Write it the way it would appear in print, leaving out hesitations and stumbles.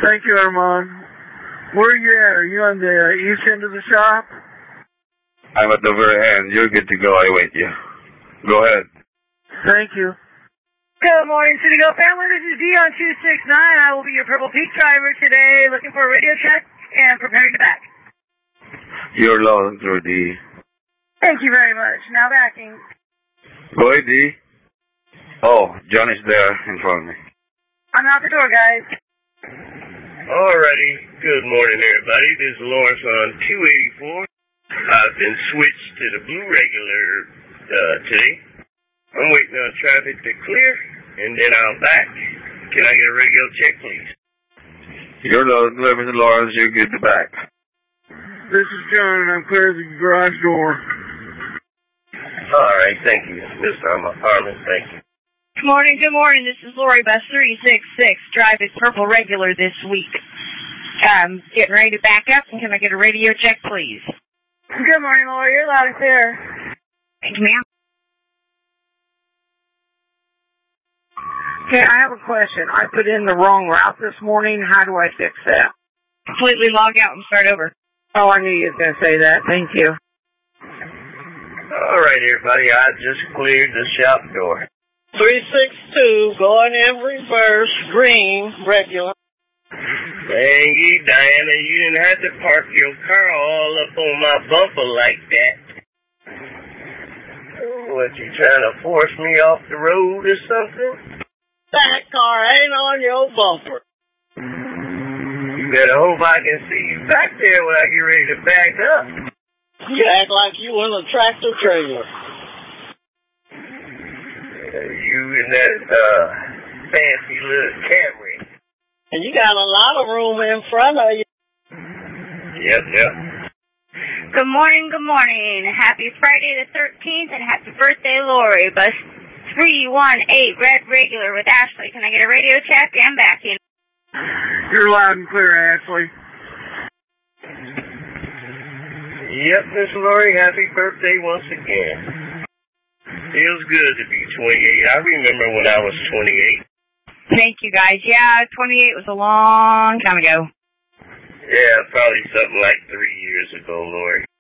Thank you, Armand. Where are you at? Are you on the east end of the shop? I'm at the very end. You're good to go. I wait you. Go ahead. Thank you. Good morning, City Go family. This is Dion 269. I will be your Purple Peak driver today, looking for a radio check and preparing to back. You're loud and clear, D. Thank you very much. Now backing. Go ahead, D. Oh, John is there in front of me. I'm out the door, guys. Alrighty. Good morning, everybody. This is Lawrence on 284. I've been switched to the blue regular today. I'm waiting on traffic to clear, and then I'll back. Can I get a radio check, please? You're loud and clear, Mr. Lawrence. You're good to back. This is John, and I'm clear the garage door. Alright, thank you, Mr. Harmon. Thank you. Good morning. This is Lori Bus 366. Drive is Purple regular this week. Getting ready to back up, and can I get a radio check, please? Good morning, Lori. You're loud and clear. Thank you, ma'am. Okay, I have a question. I put in the wrong route this morning. How do I fix that? Completely log out and start over. Oh, I knew you was going to say that. Thank you. Alright, everybody. I just cleared the shop door. 362, going in reverse, green, regular. Thank you, Diana. You didn't have to park your car all up on my bumper like that. What, you trying to force me off the road or something? That car ain't on your bumper. You better hope I can see you back there when I get ready to back up. You act like you in a tractor trailer. You in that fancy little Camry. And you got a lot of room in front of you. Yep. Good morning. Happy Friday the 13th, and happy birthday, Lori. Bus 318, red regular with Ashley. Can I get a radio check and backing? You're loud and clear, Ashley. Yep, Miss Lori, happy birthday once again. Feels good to be 28. I remember when I was 28. Thank you, guys. Yeah, 28 was a long time ago. Yeah, probably something like 3 years ago, Lori.